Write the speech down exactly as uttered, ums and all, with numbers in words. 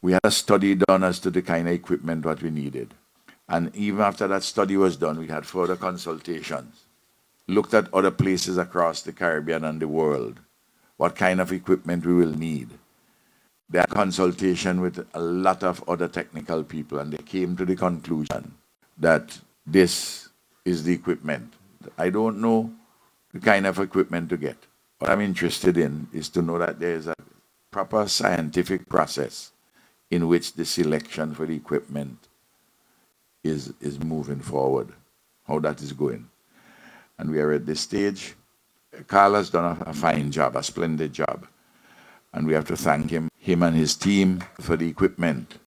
We had a study done as to the kind of equipment what we needed. And even after that study was done, we had further consultations. Looked at other places across the Caribbean and the world, what kind of equipment we will need. They had consultation with a lot of other technical people, and they came to the conclusion that this is the equipment. I don't know the kind of equipment to get. What I'm interested in is to know that there is a proper scientific process in which the selection for the equipment is, is moving forward, how that is going. And we are at this stage. Carl has done a, a fine job, a splendid job. And we have to thank him, him and his team for the equipment.